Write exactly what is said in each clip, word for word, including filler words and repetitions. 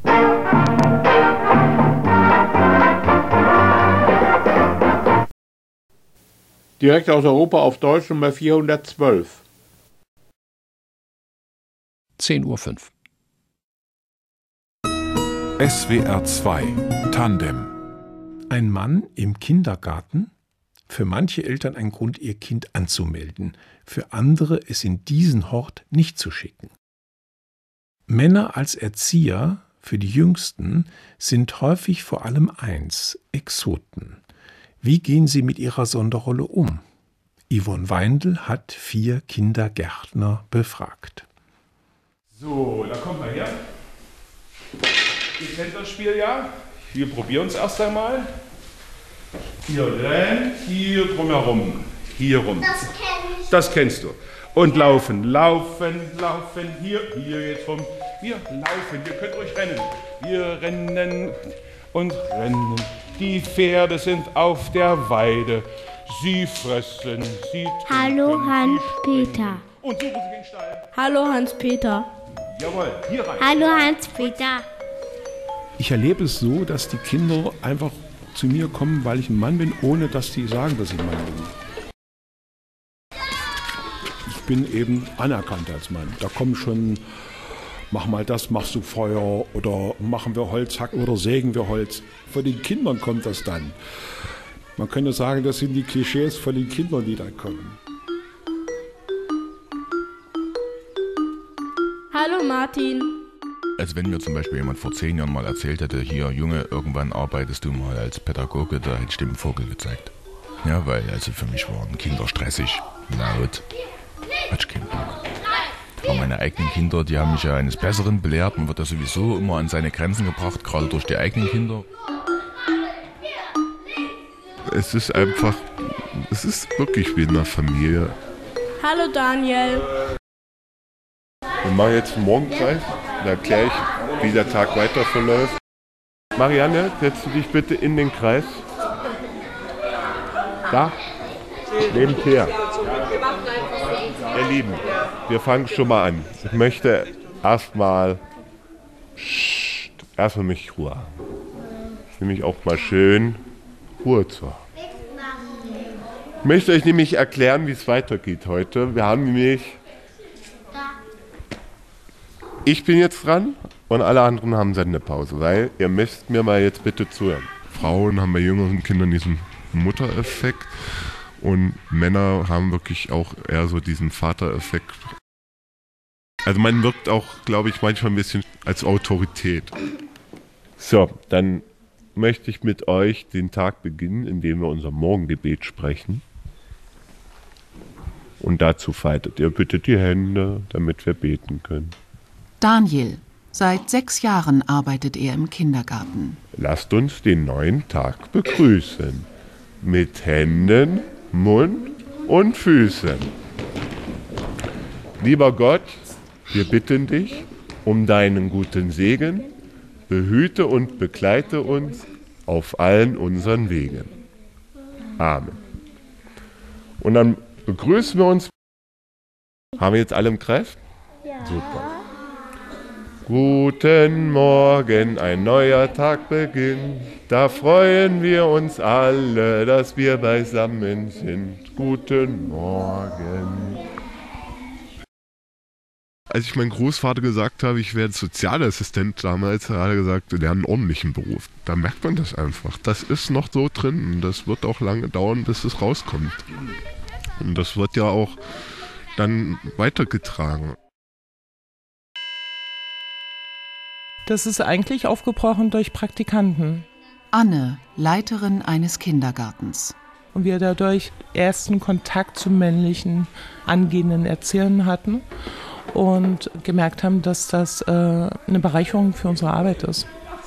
Direkt aus Europa auf Deutsch Nummer vierhundertzwölf. zehn Uhr fünf. S W R zwei Tandem. Ein Mann im Kindergarten? Für manche Eltern ein Grund, ihr Kind anzumelden, für andere es in diesen Hort nicht zu schicken. Männer als Erzieher, für die Jüngsten, sind häufig vor allem eins, Exoten. Wie gehen sie mit ihrer Sonderrolle um? Yvonne Weindl hat vier Kindergärtner befragt. So, da kommt mal her. Ihr kennt das Spiel ja. Wir probieren es erst einmal. Hier rein, hier drumherum, hier rum. Das kenn ich. Das kennst du. Und laufen, laufen, laufen, hier, hier jetzt rum. Wir laufen, ihr könnt ruhig rennen. Wir rennen und rennen. Die Pferde sind auf der Weide. Sie fressen, sie trinken, Hallo Hans-Peter. und suchen sich den Stall. Hallo Hans-Peter. Jawohl, hier rein. Hallo Hans-Peter. Ich erlebe es so, dass die Kinder einfach zu mir kommen, weil ich ein Mann bin, ohne dass die sagen, dass ich ein Mann bin. Ich bin eben anerkannt als Mann. Da kommen schon, mach mal das, machst du Feuer oder machen wir Holz, hacken oder sägen wir Holz. Von den Kindern kommt das dann. Man könnte sagen, das sind die Klischees von den Kindern, die da kommen. Hallo Martin. Als wenn mir zum Beispiel jemand vor zehn Jahren mal erzählt hätte, hier Junge, irgendwann arbeitest du mal als Pädagoge, da hätte ich dem Vogel gezeigt. Ja, weil also für mich waren Kinder stressig, laut, hatte ich keinen Bock. Aber meine eigenen Kinder, die haben mich ja eines Besseren belehrt. Man wird ja sowieso immer an seine Grenzen gebracht, gerade durch die eigenen Kinder. Es ist einfach, es ist wirklich wie in einer Familie. Hallo Daniel. Wir machen jetzt einen Morgenkreis, da erkläre ich, wie der Tag weiter verläuft. Marianne, setzt du dich bitte in den Kreis. Da, nebenher. Ihr Lieben, wir fangen schon mal an. Ich möchte erstmal, erstmal mich Ruhe haben. Nämlich auch mal schön Ruhe zu haben. Ich möchte euch nämlich erklären, wie es weitergeht heute. Wir haben nämlich, ich bin jetzt dran und alle anderen haben Sendepause, weil ihr müsst mir mal jetzt bitte zuhören. Frauen haben bei jüngeren Kindern diesen Muttereffekt und Männer haben wirklich auch eher so diesen Vatereffekt. Also man wirkt auch, glaube ich, manchmal ein bisschen als Autorität. So, dann möchte ich mit euch den Tag beginnen, indem wir unser Morgengebet sprechen. Und dazu faltet ihr bitte die Hände, damit wir beten können. Daniel. Seit sechs Jahren arbeitet er im Kindergarten. Lasst uns den neuen Tag begrüßen. Mit Händen, Mund und Füßen. Lieber Gott, wir bitten dich um deinen guten Segen. Behüte und begleite uns auf allen unseren Wegen. Amen. Und dann begrüßen wir uns. Haben wir jetzt alle im Kreis? Ja. Super. Guten Morgen, ein neuer Tag beginnt. Da freuen wir uns alle, dass wir beisammen sind. Guten Morgen. Als ich meinem Großvater gesagt habe, ich werde Sozialassistent damals, hat er gesagt, lerne einen ordentlichen Beruf. Da merkt man das einfach. Das ist noch so drin und das wird auch lange dauern, bis es rauskommt. Und das wird ja auch dann weitergetragen. Das ist eigentlich aufgebrochen durch Praktikanten. Anne, Leiterin eines Kindergartens. Und wir dadurch ersten Kontakt zu männlichen angehenden Erziehern hatten und gemerkt haben, dass das äh, eine Bereicherung für unsere Arbeit ist.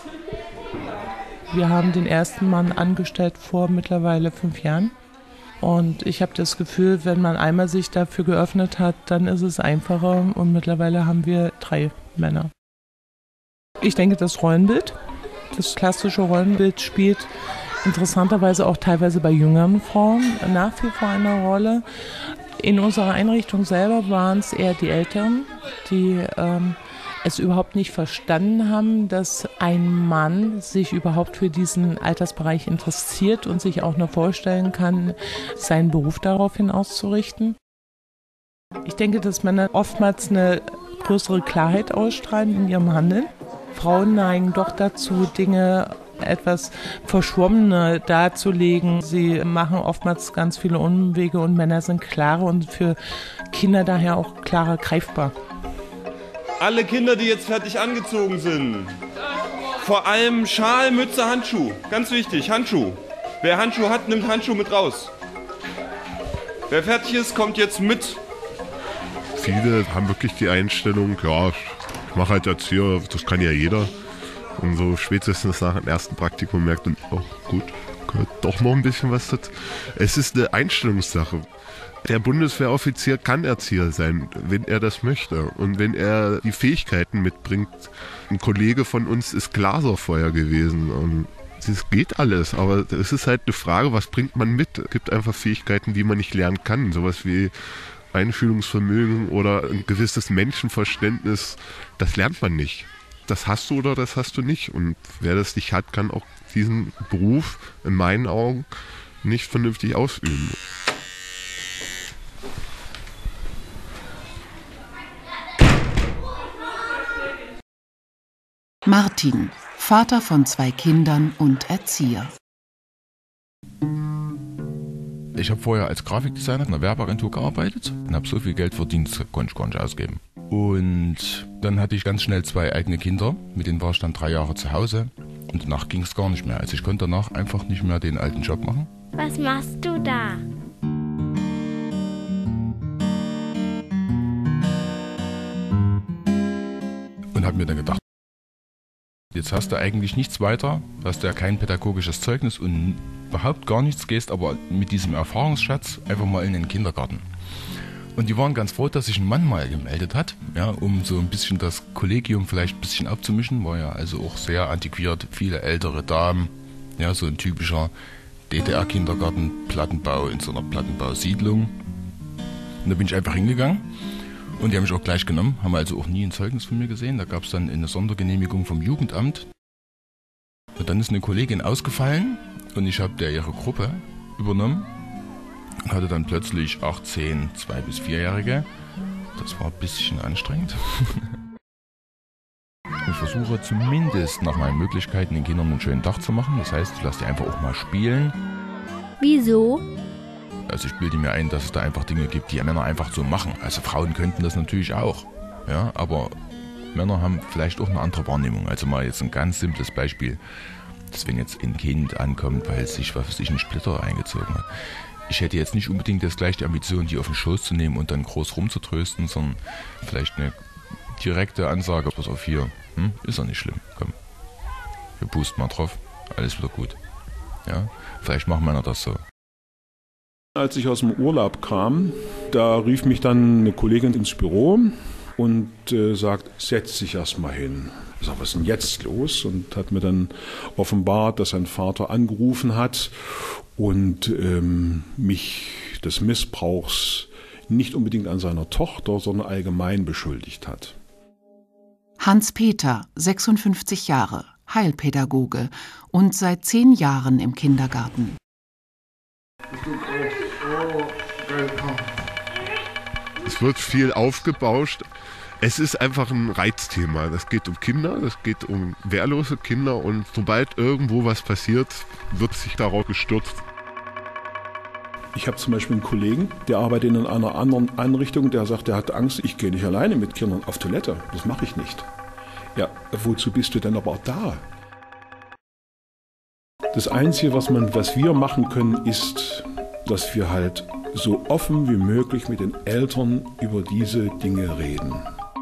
Wir haben den ersten Mann angestellt vor mittlerweile fünf Jahren. Und ich habe das Gefühl, wenn man einmal sich dafür geöffnet hat, dann ist es einfacher. Und mittlerweile haben wir drei Männer. Ich denke, das Rollenbild, das klassische Rollenbild spielt interessanterweise auch teilweise bei jüngeren Frauen nach wie vor eine Rolle. In unserer Einrichtung selber waren es eher die Eltern, die ähm, es überhaupt nicht verstanden haben, dass ein Mann sich überhaupt für diesen Altersbereich interessiert und sich auch noch vorstellen kann, seinen Beruf daraufhin auszurichten. Ich denke, dass Männer oftmals eine größere Klarheit ausstrahlen in ihrem Handeln. Frauen neigen doch dazu, Dinge etwas verschwommener darzulegen. Sie machen oftmals ganz viele Umwege und Männer sind klarer und für Kinder daher auch klarer greifbar. Alle Kinder, die jetzt fertig angezogen sind, vor allem Schal, Mütze, Handschuh. Ganz wichtig, Handschuh. Wer Handschuh hat, nimmt Handschuh mit raus. Wer fertig ist, kommt jetzt mit. Viele haben wirklich die Einstellung, ja, ich mache halt Erzieher, das kann ja jeder. Und so spätestens nach dem ersten Praktikum merkt man, oh gut, gehört doch noch ein bisschen was dazu. Es ist eine Einstellungssache. Der Bundeswehroffizier kann Erzieher sein, wenn er das möchte. Und wenn er die Fähigkeiten mitbringt. Ein Kollege von uns ist Glaser vorher gewesen. Und es geht alles, aber es ist halt eine Frage, was bringt man mit? Es gibt einfach Fähigkeiten, die man nicht lernen kann. Sowas wie Einfühlungsvermögen oder ein gewisses Menschenverständnis, das lernt man nicht. Das hast du oder das hast du nicht. Und wer das nicht hat, kann auch diesen Beruf in meinen Augen nicht vernünftig ausüben. Martin, Vater von zwei Kindern und Erzieher. Ich habe vorher als Grafikdesigner in einer Werbeagentur gearbeitet und habe so viel Geld verdient, das konnte ich gar nicht ausgeben. Und dann hatte ich ganz schnell zwei eigene Kinder, mit denen war ich dann drei Jahre zu Hause und danach ging es gar nicht mehr. Also ich konnte danach einfach nicht mehr den alten Job machen. Was machst du da? Und habe mir dann gedacht, jetzt hast du eigentlich nichts weiter, hast du ja kein pädagogisches Zeugnis und überhaupt gar nichts, gehst aber mit diesem Erfahrungsschatz einfach mal in den Kindergarten. Und die waren ganz froh, dass sich ein Mann mal gemeldet hat, ja, um so ein bisschen das Kollegium vielleicht ein bisschen abzumischen, war ja also auch sehr antiquiert, viele ältere Damen, ja, so ein typischer D D R-Kindergarten, Plattenbau in so einer Plattenbausiedlung. Und da bin ich einfach hingegangen. Und die haben mich auch gleich genommen, haben also auch nie ein Zeugnis von mir gesehen. Da gab es dann eine Sondergenehmigung vom Jugendamt. Und dann ist eine Kollegin ausgefallen und ich habe der ihre Gruppe übernommen und hatte dann plötzlich achtzehn, zwei- bis vierjährige. Das war ein bisschen anstrengend. Ich versuche zumindest nach meinen Möglichkeiten den Kindern einen schönen Tag zu machen. Das heißt, ich lasse die einfach auch mal spielen. Wieso? Also ich bilde mir ein, dass es da einfach Dinge gibt, die Männer einfach so machen. Also Frauen könnten das natürlich auch, ja, aber Männer haben vielleicht auch eine andere Wahrnehmung. Also mal jetzt ein ganz simples Beispiel, dass wenn jetzt ein Kind ankommt, weil es sich, was weiß ich, einen Splitter eingezogen hat. Ich hätte jetzt nicht unbedingt jetzt gleich die Ambition, die auf den Schoß zu nehmen und dann groß rumzutrösten, sondern vielleicht eine direkte Ansage, pass auf hier, hm, ist doch nicht schlimm, komm, wir pusten mal drauf, alles wieder gut. Ja, vielleicht machen Männer das so. Als ich aus dem Urlaub kam, da rief mich dann eine Kollegin ins Büro und äh, sagt, setz dich erst mal hin. Ich sag, was ist denn jetzt los? Und hat mir dann offenbart, dass sein Vater angerufen hat und ähm, mich des Missbrauchs nicht unbedingt an seiner Tochter, sondern allgemein beschuldigt hat. Hans-Peter, sechsundfünfzig Jahre, Heilpädagoge und seit zehn Jahren im Kindergarten. Es wird viel aufgebauscht. Es ist einfach ein Reizthema. Es geht um Kinder, es geht um wehrlose Kinder und sobald irgendwo was passiert, wird sich darauf gestürzt. Ich habe zum Beispiel einen Kollegen, der arbeitet in einer anderen Einrichtung, der sagt, der hat Angst, ich gehe nicht alleine mit Kindern auf Toilette. Das mache ich nicht. Ja, wozu bist du denn aber da? Das Einzige, was, man, was wir machen können, ist, dass wir halt so offen wie möglich mit den Eltern über diese Dinge reden.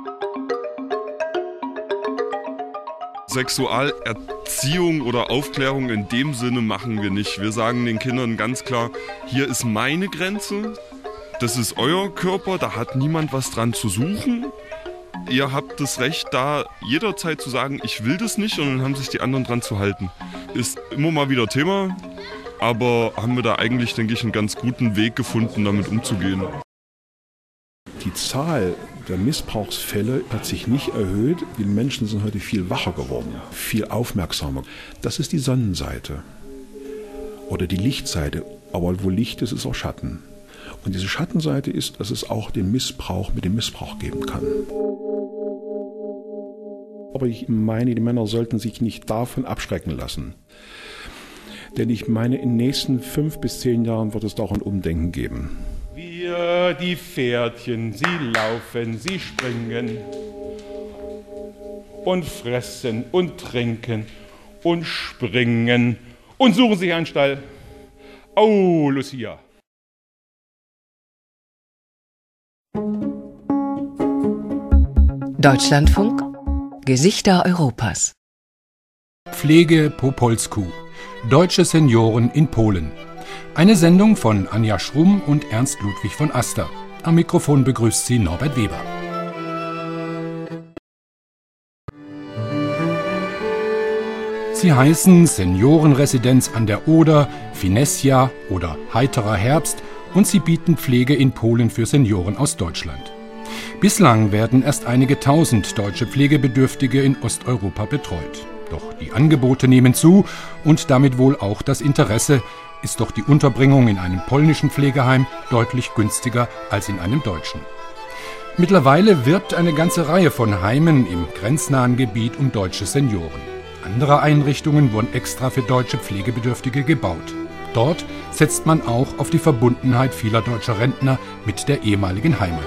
Sexualerziehung oder Aufklärung in dem Sinne machen wir nicht. Wir sagen den Kindern ganz klar, hier ist meine Grenze, das ist euer Körper, da hat niemand was dran zu suchen. Ihr habt das Recht, da jederzeit zu sagen, ich will das nicht, und dann haben sich die anderen dran zu halten. Ist immer mal wieder Thema, aber haben wir da eigentlich, denke ich, einen ganz guten Weg gefunden, damit umzugehen. Die Zahl der Missbrauchsfälle hat sich nicht erhöht. Die Menschen sind heute viel wacher geworden, viel aufmerksamer. Das ist die Sonnenseite oder die Lichtseite. Aber wo Licht ist, ist auch Schatten. Und diese Schattenseite ist, dass es auch den Missbrauch mit dem Missbrauch geben kann. Aber ich meine, die Männer sollten sich nicht davon abschrecken lassen. Denn ich meine, in den nächsten fünf bis zehn Jahren wird es da auch ein Umdenken geben. Wir, die Pferdchen, sie laufen, sie springen und fressen und trinken und springen und suchen sich einen Stall. Oh, Lucia. Deutschlandfunk Gesichter Europas. Pflege po polsku. Deutsche Senioren in Polen. Eine Sendung von Anja Schrumm und Ernst Ludwig von Aster. Am Mikrofon begrüßt sie Norbert Weber. Sie heißen Seniorenresidenz an der Oder, Finesja oder Heiterer Herbst und sie bieten Pflege in Polen für Senioren aus Deutschland. Bislang werden erst einige tausend deutsche Pflegebedürftige in Osteuropa betreut. Doch die Angebote nehmen zu und damit wohl auch das Interesse, ist doch die Unterbringung in einem polnischen Pflegeheim deutlich günstiger als in einem deutschen. Mittlerweile wirbt eine ganze Reihe von Heimen im grenznahen Gebiet um deutsche Senioren. Andere Einrichtungen wurden extra für deutsche Pflegebedürftige gebaut. Dort setzt man auch auf die Verbundenheit vieler deutscher Rentner mit der ehemaligen Heimat.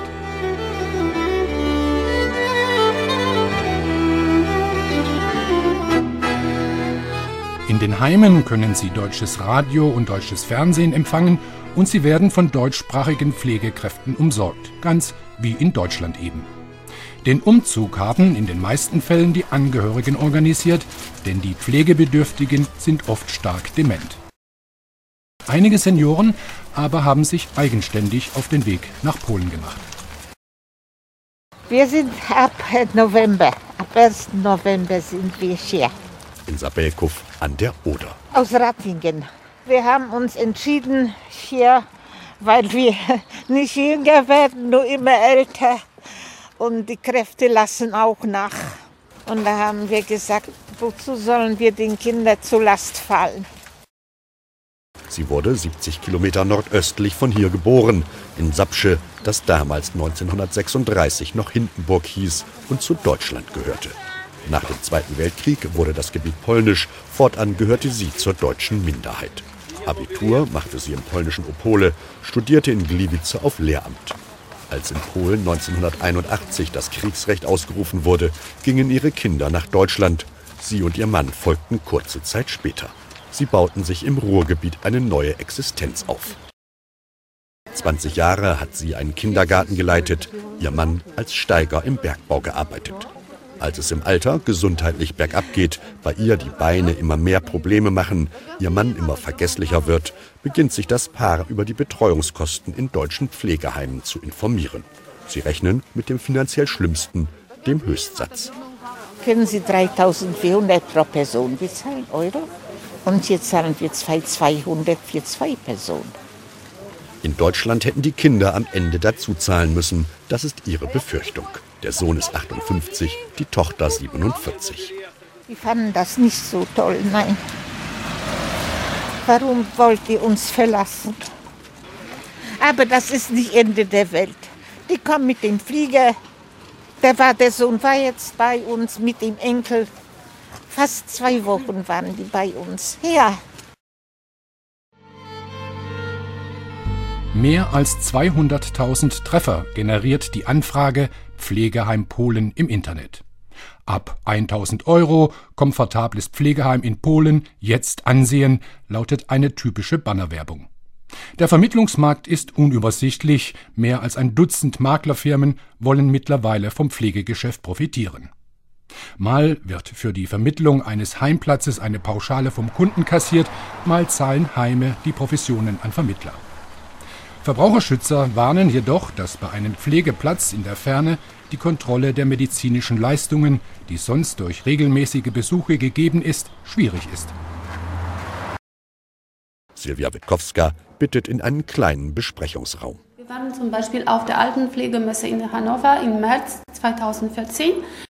In den Heimen können Sie deutsches Radio und deutsches Fernsehen empfangen und Sie werden von deutschsprachigen Pflegekräften umsorgt, ganz wie in Deutschland eben. Den Umzug haben in den meisten Fällen die Angehörigen organisiert, denn die Pflegebedürftigen sind oft stark dement. Einige Senioren aber haben sich eigenständig auf den Weg nach Polen gemacht. Wir sind ab November, ab ersten November sind wir hier. In Sabelkow an der Oder. Aus Rattingen. Wir haben uns entschieden hier, weil wir nicht jünger werden, nur immer älter. Und die Kräfte lassen auch nach. Und da haben wir gesagt, wozu sollen wir den Kindern zur Last fallen? Sie wurde siebzig Kilometer nordöstlich von hier geboren, in Sapsche, das damals neunzehnhundertsechsunddreißig noch Hindenburg hieß und zu Deutschland gehörte. Nach dem Zweiten Weltkrieg wurde das Gebiet polnisch, fortan gehörte sie zur deutschen Minderheit. Abitur machte sie im polnischen Opole, studierte in Gliwice auf Lehramt. Als in Polen neunzehnhunderteinundachtzig das Kriegsrecht ausgerufen wurde, gingen ihre Kinder nach Deutschland. Sie und ihr Mann folgten kurze Zeit später. Sie bauten sich im Ruhrgebiet eine neue Existenz auf. zwanzig Jahre hat sie einen Kindergarten geleitet, ihr Mann als Steiger im Bergbau gearbeitet. Als es im Alter gesundheitlich bergab geht, bei ihr die Beine immer mehr Probleme machen, ihr Mann immer vergesslicher wird, beginnt sich das Paar über die Betreuungskosten in deutschen Pflegeheimen zu informieren. Sie rechnen mit dem finanziell Schlimmsten, dem Höchstsatz. Können Sie dreitausendvierhundert pro Person bezahlen, Euro? Und hier zahlen wir zweitausendzweihundert für zwei Personen. In Deutschland hätten die Kinder am Ende dazu zahlen müssen. Das ist ihre Befürchtung. Der Sohn ist achtundfünfzig, die Tochter siebenundvierzig. Die fanden das nicht so toll, nein. Warum wollt ihr uns verlassen? Aber das ist nicht Ende der Welt. Die kommen mit dem Flieger. Der, war, der Sohn war jetzt bei uns mit dem Enkel. Fast zwei Wochen waren die bei uns. Ja. Mehr als zweihunderttausend Treffer generiert die Anfrage Pflegeheim Polen im Internet. Ab tausend Euro, komfortables Pflegeheim in Polen, jetzt ansehen, lautet eine typische Bannerwerbung. Der Vermittlungsmarkt ist unübersichtlich, mehr als ein Dutzend Maklerfirmen wollen mittlerweile vom Pflegegeschäft profitieren. Mal wird für die Vermittlung eines Heimplatzes eine Pauschale vom Kunden kassiert, mal zahlen Heime die Provisionen an Vermittler. Verbraucherschützer warnen jedoch, dass bei einem Pflegeplatz in der Ferne die Kontrolle der medizinischen Leistungen, die sonst durch regelmäßige Besuche gegeben ist, schwierig ist. Silvia Witkowska bittet in einen kleinen Besprechungsraum. Wir waren zum Beispiel auf der Altenpflegemesse in Hannover im März zweitausendvierzehn.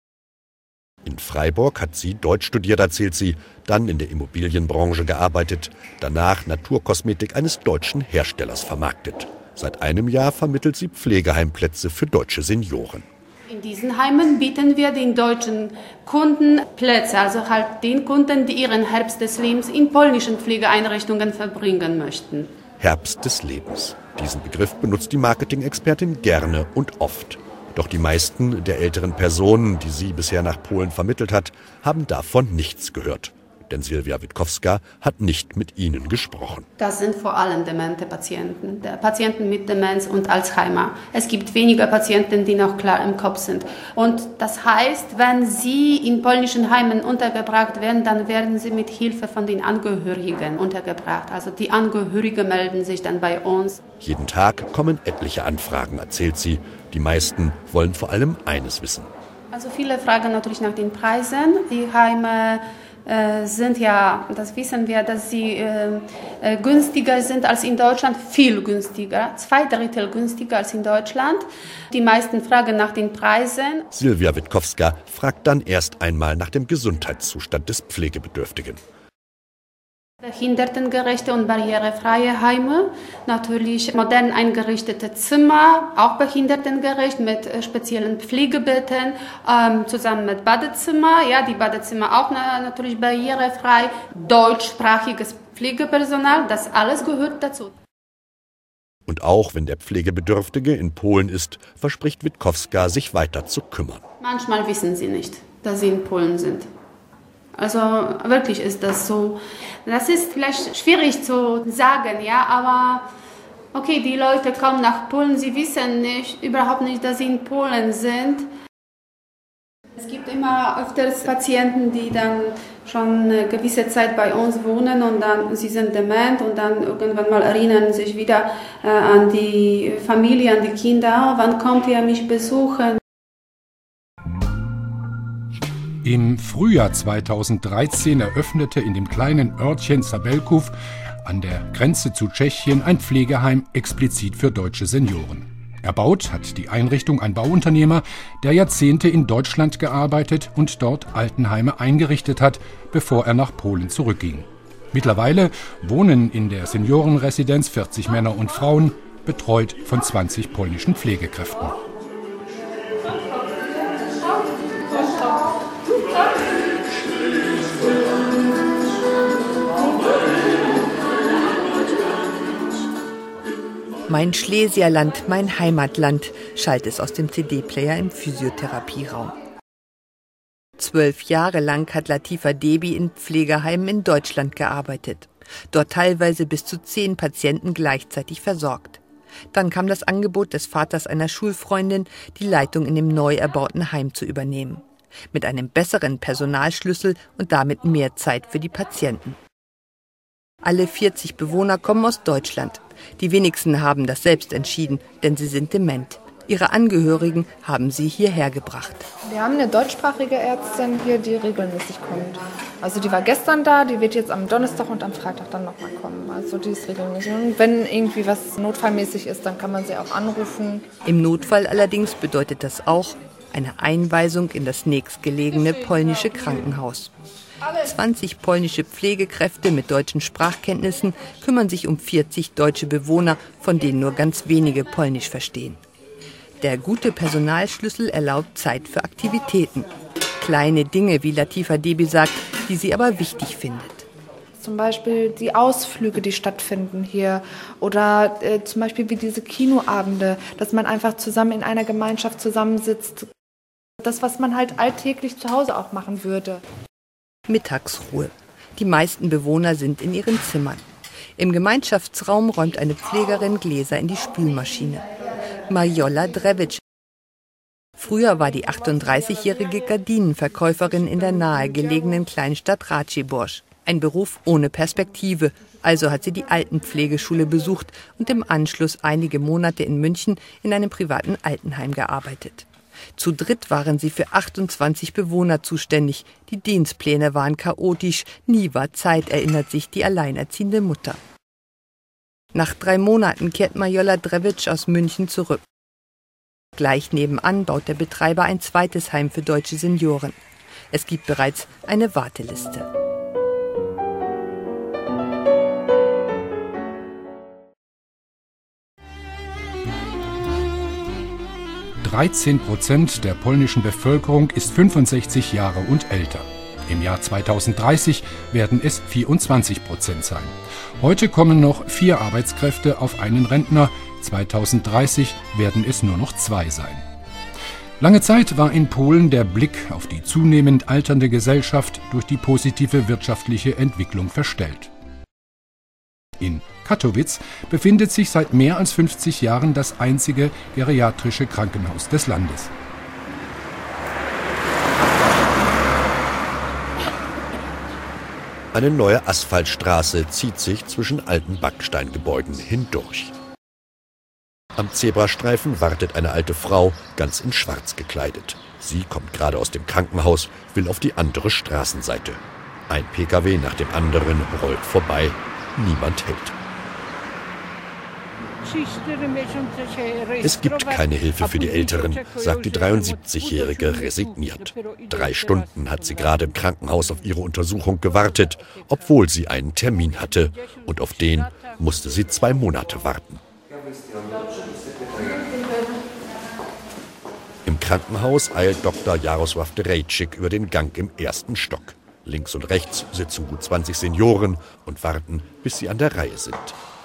In Freiburg hat sie Deutsch studiert, erzählt sie, dann in der Immobilienbranche gearbeitet, danach Naturkosmetik eines deutschen Herstellers vermarktet. Seit einem Jahr vermittelt sie Pflegeheimplätze für deutsche Senioren. In diesen Heimen bieten wir den deutschen Kunden Plätze, also halt den Kunden, die ihren Herbst des Lebens in polnischen Pflegeeinrichtungen verbringen möchten. Herbst des Lebens. Diesen Begriff benutzt die Marketing-Expertin gerne und oft. Doch die meisten der älteren Personen, die sie bisher nach Polen vermittelt hat, haben davon nichts gehört. Denn Silvia Witkowska hat nicht mit ihnen gesprochen. Das sind vor allem demente Patienten, Patienten mit Demenz und Alzheimer. Es gibt weniger Patienten, die noch klar im Kopf sind. Und das heißt, wenn sie in polnischen Heimen untergebracht werden, dann werden sie mit Hilfe von den Angehörigen untergebracht. Also die Angehörigen melden sich dann bei uns. Jeden Tag kommen etliche Anfragen, erzählt sie. Die meisten wollen vor allem eines wissen. Also viele fragen natürlich nach den Preisen. Die Heime äh, sind ja, das wissen wir, dass sie äh, äh, günstiger sind als in Deutschland, viel günstiger, zwei Drittel günstiger als in Deutschland. Die meisten fragen nach den Preisen. Silvia Witkowska fragt dann erst einmal nach dem Gesundheitszustand des Pflegebedürftigen. Behindertengerechte und barrierefreie Heime, natürlich modern eingerichtete Zimmer, auch behindertengerecht mit speziellen Pflegebetten, ähm, zusammen mit Badezimmer, ja, die Badezimmer auch na, natürlich barrierefrei, deutschsprachiges Pflegepersonal, das alles gehört dazu. Und auch wenn der Pflegebedürftige in Polen ist, verspricht Witkowska, sich weiter zu kümmern. Manchmal wissen sie nicht, dass sie in Polen sind. Also wirklich ist das so. Das ist vielleicht schwierig zu sagen, ja, aber okay, die Leute kommen nach Polen, sie wissen nicht, überhaupt nicht, dass sie in Polen sind. Es gibt immer öfters Patienten, die dann schon eine gewisse Zeit bei uns wohnen und dann sie sind dement und dann irgendwann mal erinnern sich wieder äh, an die Familie, an die Kinder. Wann kommt ihr mich besuchen? Im Frühjahr zweitausenddreizehn eröffnete in dem kleinen Örtchen Sabelkov an der Grenze zu Tschechien ein Pflegeheim explizit für deutsche Senioren. Erbaut hat die Einrichtung ein Bauunternehmer, der Jahrzehnte in Deutschland gearbeitet und dort Altenheime eingerichtet hat, bevor er nach Polen zurückging. Mittlerweile wohnen in der Seniorenresidenz vierzig Männer und Frauen, betreut von zwanzig polnischen Pflegekräften. Mein Schlesierland, mein Heimatland, schallt es aus dem C D-Player im Physiotherapieraum. Zwölf Jahre lang hat Latifa Debi in Pflegeheimen in Deutschland gearbeitet. Dort teilweise bis zu zehn Patienten gleichzeitig versorgt. Dann kam das Angebot des Vaters einer Schulfreundin, die Leitung in dem neu erbauten Heim zu übernehmen. Mit einem besseren Personalschlüssel und damit mehr Zeit für die Patienten. Alle vierzig Bewohner kommen aus Deutschland. Die wenigsten haben das selbst entschieden, denn sie sind dement. Ihre Angehörigen haben sie hierher gebracht. Wir haben eine deutschsprachige Ärztin hier, die regelmäßig kommt. Also die war gestern da, die wird jetzt am Donnerstag und am Freitag dann nochmal kommen. Also die ist regelmäßig. Und wenn irgendwie was notfallmäßig ist, dann kann man sie auch anrufen. Im Notfall allerdings bedeutet das auch eine Einweisung in das nächstgelegene polnische Krankenhaus. zwanzig polnische Pflegekräfte mit deutschen Sprachkenntnissen kümmern sich um vierzig deutsche Bewohner, von denen nur ganz wenige Polnisch verstehen. Der gute Personalschlüssel erlaubt Zeit für Aktivitäten. Kleine Dinge, wie Latifa Debi sagt, die sie aber wichtig findet. Zum Beispiel die Ausflüge, die stattfinden hier. Oder äh, zum Beispiel wie diese Kinoabende, dass man einfach zusammen in einer Gemeinschaft zusammensitzt. Das, was man halt alltäglich zu Hause auch machen würde. Mittagsruhe. Die meisten Bewohner sind in ihren Zimmern. Im Gemeinschaftsraum räumt eine Pflegerin Gläser in die Spülmaschine. Marjola Drevic. Früher war die achtunddreißigjährige Gardinenverkäuferin in der nahegelegenen Kleinstadt Racibórz. Ein Beruf ohne Perspektive. Also hat sie die Altenpflegeschule besucht und im Anschluss einige Monate in München in einem privaten Altenheim gearbeitet. Zu dritt waren sie für achtundzwanzig Bewohner zuständig. Die Dienstpläne waren chaotisch, nie war Zeit, erinnert sich die alleinerziehende Mutter. Nach drei Monaten kehrt Majola Drewitsch aus München zurück. Gleich nebenan baut der Betreiber ein zweites Heim für deutsche Senioren. Es gibt bereits eine Warteliste. dreizehn Prozent der polnischen Bevölkerung ist fünfundsechzig Jahre und älter. Im Jahr zweitausenddreißig werden es vierundzwanzig Prozent sein. Heute kommen noch vier Arbeitskräfte auf einen Rentner, zweitausenddreißig werden es nur noch zwei sein. Lange Zeit war in Polen der Blick auf die zunehmend alternde Gesellschaft durch die positive wirtschaftliche Entwicklung verstellt. In Katowice befindet sich seit mehr als fünfzig Jahren das einzige geriatrische Krankenhaus des Landes. Eine neue Asphaltstraße zieht sich zwischen alten Backsteingebäuden hindurch. Am Zebrastreifen wartet eine alte Frau, ganz in Schwarz gekleidet. Sie kommt gerade aus dem Krankenhaus, will auf die andere Straßenseite. Ein Pkw nach dem anderen rollt vorbei. Niemand hält. Es gibt keine Hilfe für die Älteren, sagt die dreiundsiebzigjährige resigniert. Drei Stunden hat sie gerade im Krankenhaus auf ihre Untersuchung gewartet, obwohl sie einen Termin hatte. Und auf den musste sie zwei Monate warten. Im Krankenhaus eilt Doktor Jarosław Drejczyk über den Gang im ersten Stock. Links und rechts sitzen gut zwanzig Senioren und warten, bis sie an der Reihe sind.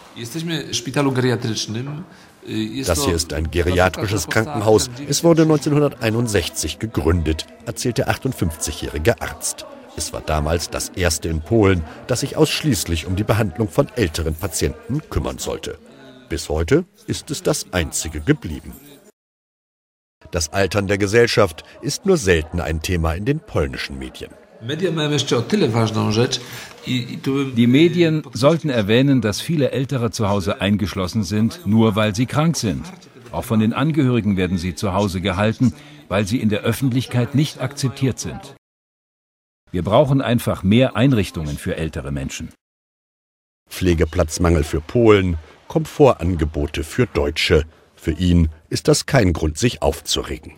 Das hier ist ein geriatrisches Krankenhaus. Es wurde neunzehnhunderteinundsechzig gegründet, erzählt der achtundfünfzigjährige Arzt. Es war damals das erste in Polen, das sich ausschließlich um die Behandlung von älteren Patienten kümmern sollte. Bis heute ist es das einzige geblieben. Das Altern der Gesellschaft ist nur selten ein Thema in den polnischen Medien. Die Medien sollten erwähnen, dass viele Ältere zu Hause eingeschlossen sind, nur weil sie krank sind. Auch von den Angehörigen werden sie zu Hause gehalten, weil sie in der Öffentlichkeit nicht akzeptiert sind. Wir brauchen einfach mehr Einrichtungen für ältere Menschen. Pflegeplatzmangel für Polen, Komfortangebote für Deutsche. Für ihn ist das kein Grund, sich aufzuregen.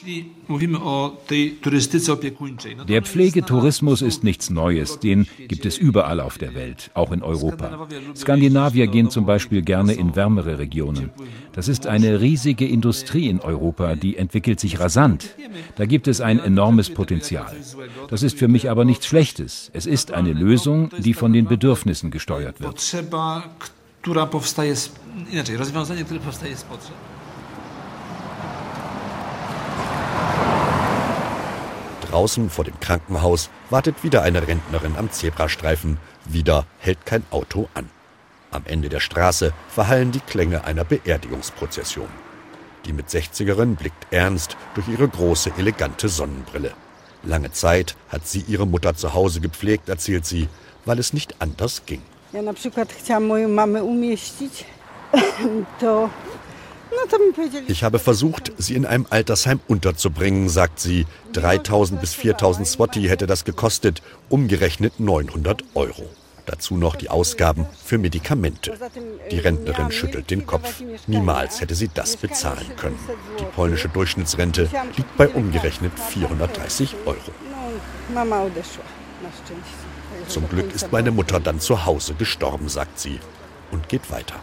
Der Pflegetourismus ist nichts Neues, den gibt es überall auf der Welt, auch in Europa. Skandinavier gehen zum Beispiel gerne in wärmere Regionen. Das ist eine riesige Industrie in Europa, die entwickelt sich rasant. Da gibt es ein enormes Potenzial. Das ist für mich aber nichts Schlechtes. Es ist eine Lösung, die von den Bedürfnissen gesteuert wird. Draußen vor dem Krankenhaus wartet wieder eine Rentnerin am Zebrastreifen. Wieder hält kein Auto an. Am Ende der Straße verhallen die Klänge einer Beerdigungsprozession. Die Mitsechzigerin blickt ernst durch ihre große, elegante Sonnenbrille. Lange Zeit hat sie ihre Mutter zu Hause gepflegt, erzählt sie, weil es nicht anders ging. Ich habe versucht, sie in einem Altersheim unterzubringen, sagt sie. dreitausend bis viertausend Zloty hätte das gekostet, umgerechnet neunhundert Euro. Dazu noch die Ausgaben für Medikamente. Die Rentnerin schüttelt den Kopf. Niemals hätte sie das bezahlen können. Die polnische Durchschnittsrente liegt bei umgerechnet vierhundertdreißig Euro. Zum Glück ist meine Mutter dann zu Hause gestorben, sagt sie, und geht weiter.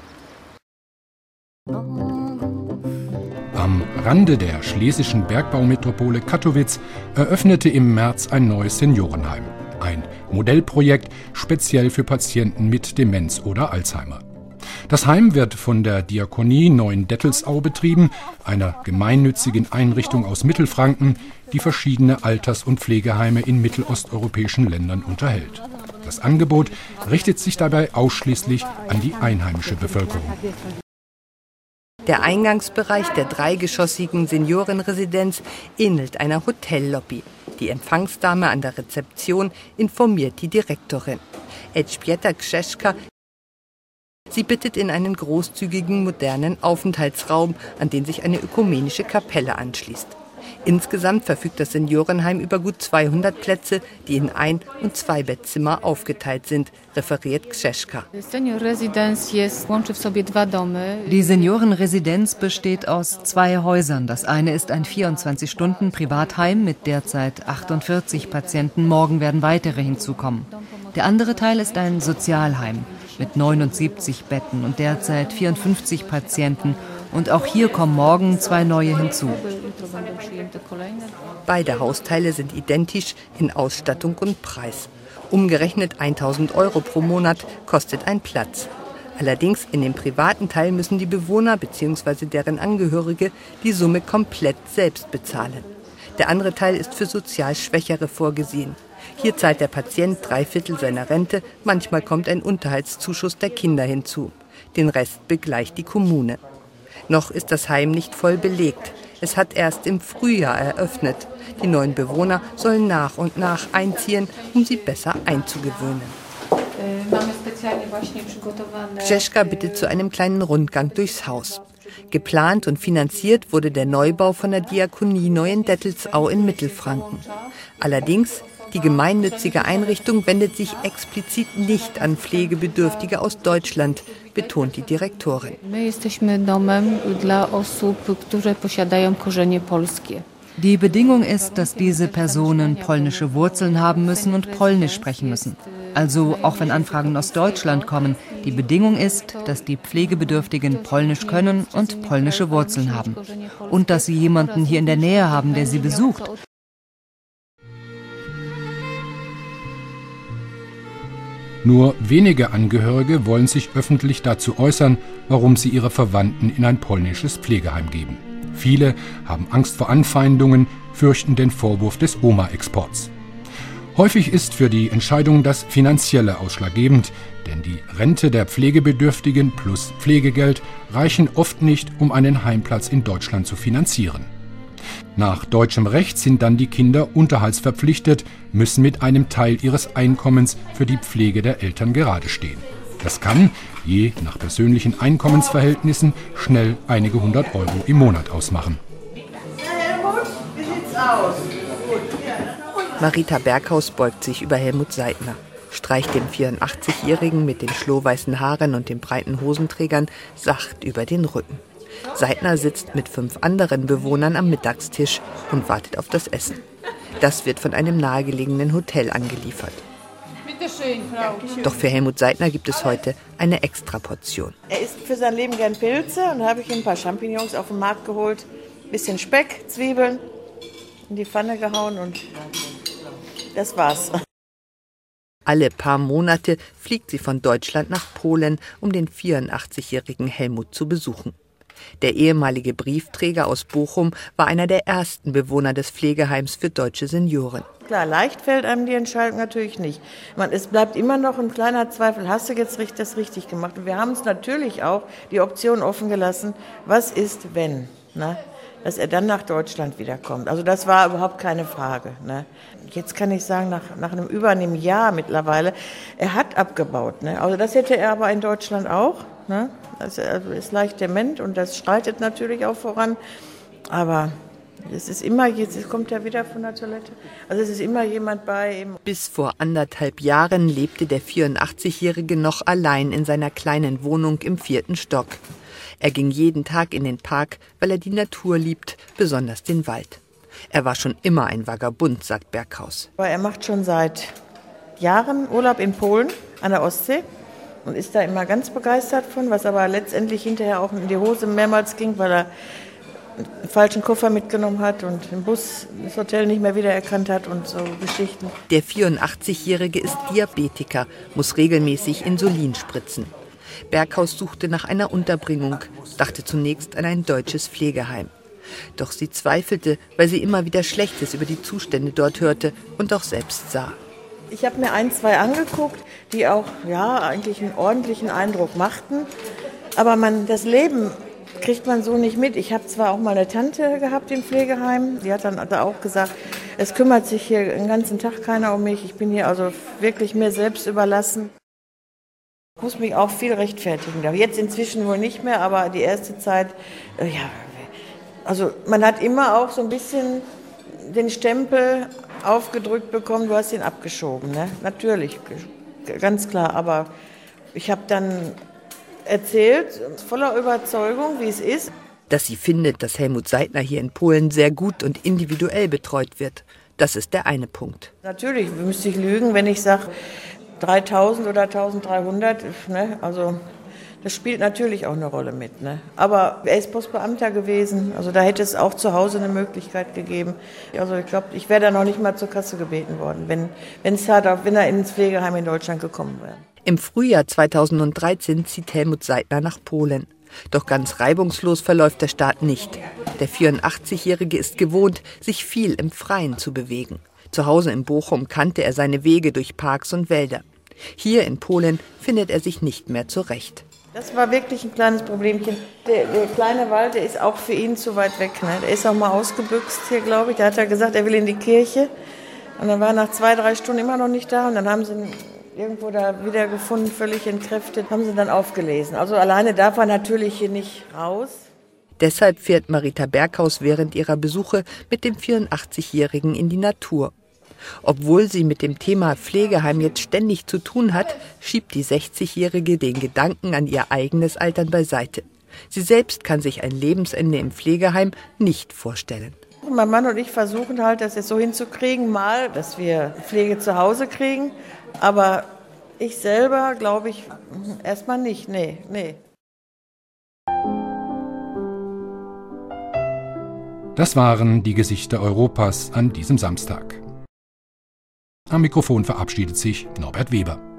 Am Rande der schlesischen Bergbaumetropole Katowice eröffnete im März ein neues Seniorenheim. Ein Modellprojekt speziell für Patienten mit Demenz oder Alzheimer. Das Heim wird von der Diakonie Neuendettelsau betrieben, einer gemeinnützigen Einrichtung aus Mittelfranken, die verschiedene Alters- und Pflegeheime in mittelosteuropäischen Ländern unterhält. Das Angebot richtet sich dabei ausschließlich an die einheimische Bevölkerung. Der Eingangsbereich der dreigeschossigen Seniorenresidenz ähnelt einer Hotellobby. Die Empfangsdame an der Rezeption informiert die Direktorin. Elżbieta Krzeska. Sie bittet in einen großzügigen, modernen Aufenthaltsraum, an den sich eine ökumenische Kapelle anschließt. Insgesamt verfügt das Seniorenheim über gut zweihundert Plätze, die in Ein- und Zwei-Bettzimmer aufgeteilt sind, referiert Grzeschka. Die Seniorenresidenz besteht aus zwei Häusern. Das eine ist ein vierundzwanzig-Stunden-Privatheim mit derzeit achtundvierzig Patienten. Morgen werden weitere hinzukommen. Der andere Teil ist ein Sozialheim mit neunundsiebzig Betten und derzeit vierundfünfzig Patienten. Und auch hier kommen morgen zwei neue hinzu. Beide Hausteile sind identisch in Ausstattung und Preis. Umgerechnet tausend Euro pro Monat kostet ein Platz. Allerdings in dem privaten Teil müssen die Bewohner bzw. deren Angehörige die Summe komplett selbst bezahlen. Der andere Teil ist für sozial Schwächere vorgesehen. Hier zahlt der Patient drei Viertel seiner Rente, manchmal kommt ein Unterhaltszuschuss der Kinder hinzu. Den Rest begleicht die Kommune. Noch ist das Heim nicht voll belegt. Es hat erst im Frühjahr eröffnet. Die neuen Bewohner sollen nach und nach einziehen, um sie besser einzugewöhnen. Grzeschka bittet zu einem kleinen Rundgang durchs Haus. Geplant und finanziert wurde der Neubau von der Diakonie Neuendettelsau in Mittelfranken. Allerdings, die gemeinnützige Einrichtung wendet sich explizit nicht an Pflegebedürftige aus Deutschland, betont die Direktorin. Die Bedingung ist, dass diese Personen polnische Wurzeln haben müssen und Polnisch sprechen müssen. Also auch wenn Anfragen aus Deutschland kommen, die Bedingung ist, dass die Pflegebedürftigen Polnisch können und polnische Wurzeln haben. Und dass sie jemanden hier in der Nähe haben, der sie besucht. Nur wenige Angehörige wollen sich öffentlich dazu äußern, warum sie ihre Verwandten in ein polnisches Pflegeheim geben. Viele haben Angst vor Anfeindungen, fürchten den Vorwurf des Oma-Exports. Häufig ist für die Entscheidung das Finanzielle ausschlaggebend, denn die Rente der Pflegebedürftigen plus Pflegegeld reichen oft nicht, um einen Heimplatz in Deutschland zu finanzieren. Nach deutschem Recht sind dann die Kinder unterhaltsverpflichtet, müssen mit einem Teil ihres Einkommens für die Pflege der Eltern gerade stehen. Das kann, je nach persönlichen Einkommensverhältnissen, schnell einige hundert Euro im Monat ausmachen. Helmut, wie sieht's aus? Marita Berghaus beugt sich über Helmut Seidner, streicht dem vierundachtzigjährigen mit den schlohweißen Haaren und den breiten Hosenträgern sacht über den Rücken. Seidner sitzt mit fünf anderen Bewohnern am Mittagstisch und wartet auf das Essen. Das wird von einem nahegelegenen Hotel angeliefert. Bitte schön, Frau. Doch für Helmut Seidner gibt es heute eine Extraportion. Er isst für sein Leben gern Pilze und da habe ich ihm ein paar Champignons auf dem Markt geholt. Bisschen Speck, Zwiebeln in die Pfanne gehauen und das war's. Alle paar Monate fliegt sie von Deutschland nach Polen, um den vierundachtzigjährigen Helmut zu besuchen. Der ehemalige Briefträger aus Bochum war einer der ersten Bewohner des Pflegeheims für deutsche Senioren. Klar, leicht fällt einem die Entscheidung natürlich nicht. Man, es bleibt immer noch ein kleiner Zweifel, hast du jetzt das richtig gemacht? Und wir haben uns natürlich auch die Option offen gelassen, was ist, wenn, ne? Dass er dann nach Deutschland wiederkommt. Also das war überhaupt keine Frage. Ne? Jetzt kann ich sagen, nach, nach einem über einem Jahr mittlerweile, er hat abgebaut. Ne? Also das hätte er aber in Deutschland auch. Ne? Also er ist leicht dement und das schreitet natürlich auch voran. Aber es ist immer, jetzt kommt er wieder von der Toilette, also es ist immer jemand bei ihm. Bis vor anderthalb Jahren lebte der vierundachtzigjährige noch allein in seiner kleinen Wohnung im vierten Stock. Er ging jeden Tag in den Park, weil er die Natur liebt, besonders den Wald. Er war schon immer ein Vagabund, sagt Berghaus. Aber er macht schon seit Jahren Urlaub in Polen an der Ostsee und ist da immer ganz begeistert von, was aber letztendlich hinterher auch in die Hose mehrmals ging, weil er einen falschen Koffer mitgenommen hat und im Bus das Hotel nicht mehr wiedererkannt hat und so Geschichten. Der vierundachtzigjährige ist Diabetiker, muss regelmäßig Insulin spritzen. Berghaus suchte nach einer Unterbringung, dachte zunächst an ein deutsches Pflegeheim. Doch sie zweifelte, weil sie immer wieder Schlechtes über die Zustände dort hörte und auch selbst sah. Ich habe mir ein, zwei angeguckt, die auch ja, eigentlich einen ordentlichen Eindruck machten. Aber man, das Leben kriegt man so nicht mit. Ich habe zwar auch mal eine Tante gehabt im Pflegeheim, die hat dann auch gesagt, es kümmert sich hier den ganzen Tag keiner um mich. Ich bin hier also wirklich mir selbst überlassen. Ich muss mich auch viel rechtfertigen. Jetzt inzwischen wohl nicht mehr, aber die erste Zeit, ja, Also man hat immer auch so ein bisschen den Stempel aufgedrückt bekommen, du hast ihn abgeschoben, ne? Natürlich, ganz klar. Aber ich habe dann erzählt, voller Überzeugung, wie es ist. Dass sie findet, dass Helmut Seidner hier in Polen sehr gut und individuell betreut wird. Das ist der eine Punkt. Natürlich müsste ich lügen, wenn ich sage dreitausend oder eintausenddreihundert. Ne? Also das spielt natürlich auch eine Rolle mit. Ne? Aber er ist Postbeamter gewesen. Also da hätte es auch zu Hause eine Möglichkeit gegeben. Also ich glaube, ich wäre da noch nicht mal zur Kasse gebeten worden, wenn, wenn's halt auch, wenn er ins Pflegeheim in Deutschland gekommen wäre. Im Frühjahr zweitausenddreizehn zieht Helmut Seidner nach Polen. Doch ganz reibungslos verläuft der Start nicht. Der vierundachtzigjährige ist gewohnt, sich viel im Freien zu bewegen. Zu Hause in Bochum kannte er seine Wege durch Parks und Wälder. Hier in Polen findet er sich nicht mehr zurecht. Das war wirklich ein kleines Problemchen. Der, der kleine Wald, der ist auch für ihn zu weit weg. Ne? Der ist auch mal ausgebüxt hier, glaube ich. Da hat er gesagt, er will in die Kirche. Und dann war er nach zwei, drei Stunden immer noch nicht da. Und dann haben sie ihn irgendwo da wieder gefunden, völlig entkräftet, haben sie dann aufgelesen. Also alleine darf er natürlich hier nicht raus. Deshalb fährt Marita Berghaus während ihrer Besuche mit dem vierundachtzigjährigen in die Natur. Obwohl sie mit dem Thema Pflegeheim jetzt ständig zu tun hat, schiebt die sechzigjährige den Gedanken an ihr eigenes Altern beiseite. Sie selbst kann sich ein Lebensende im Pflegeheim nicht vorstellen. Mein Mann und ich versuchen halt, das jetzt so hinzukriegen, mal, dass wir Pflege zu Hause kriegen. Aber ich selber glaube ich erstmal nicht, nee, nee. Das waren die Gesichter Europas an diesem Samstag. Am Mikrofon verabschiedet sich Norbert Weber.